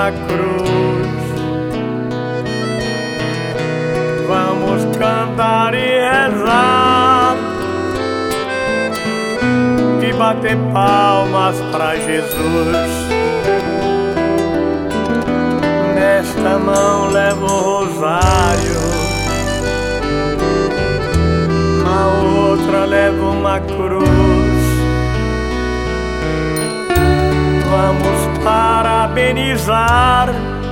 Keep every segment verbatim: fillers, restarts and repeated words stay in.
uma cruz. Vamos cantar e rezar e bater palmas pra Jesus. Nesta mão levo o rosário, na outra levo uma cruz. Vamos parabenizar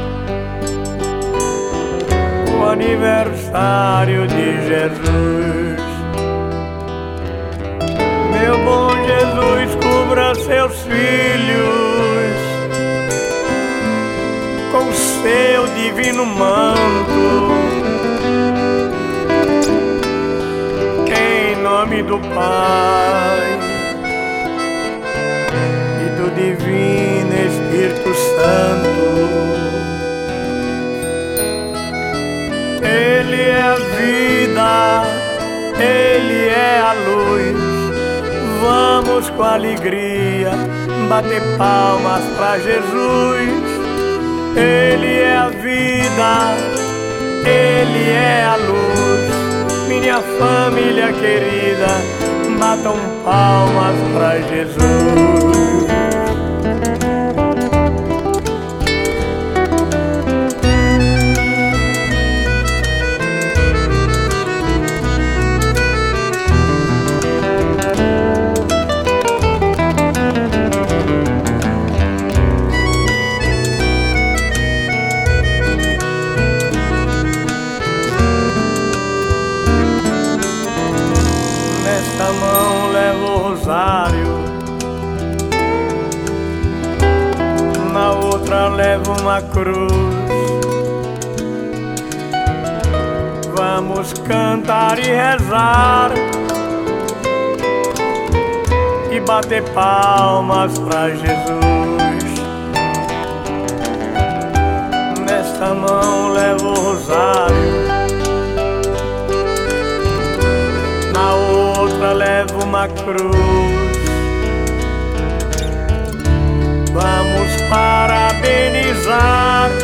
o aniversário de Jesus. Meu bom Jesus, cubra seus filhos com seu divino manto, em nome do Pai e do Divino Espírito Santo. Ele é a vida, Ele é a luz. Vamos com alegria bater palmas pra Jesus. Ele é a vida, Ele é a luz. Minha família querida, batam palmas pra Jesus. Nesta mão levo o rosário, na outra levo uma cruz. Vamos cantar e rezar e bater palmas pra Jesus. Nesta mão levo o rosário, levo uma cruz. Vamos parabenizar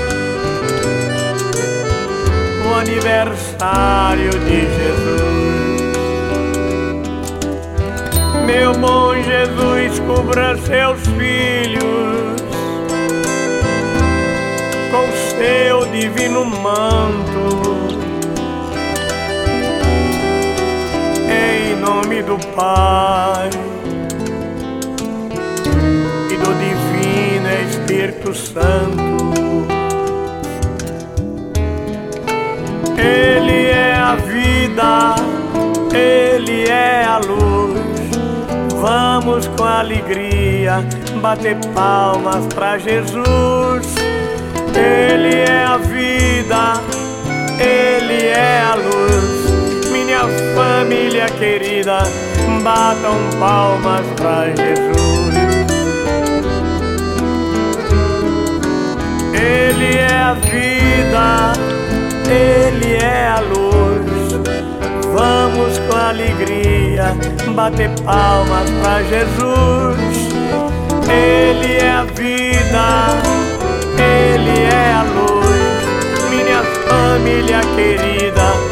o aniversário de Jesus. Meu bom Jesus, cubra seus filhos com seu divino manto, em nome do Pai e do Divino Espírito Santo. Ele é a vida, Ele é a luz. Vamos com alegria bater palmas pra Jesus. Ele é a vida, Ele é a luz. Minha família querida, batam palmas pra Jesus. Ele é a vida, Ele é a luz. Vamos com alegria bater palmas pra Jesus. Ele é a vida, Ele é a luz. Minha família querida,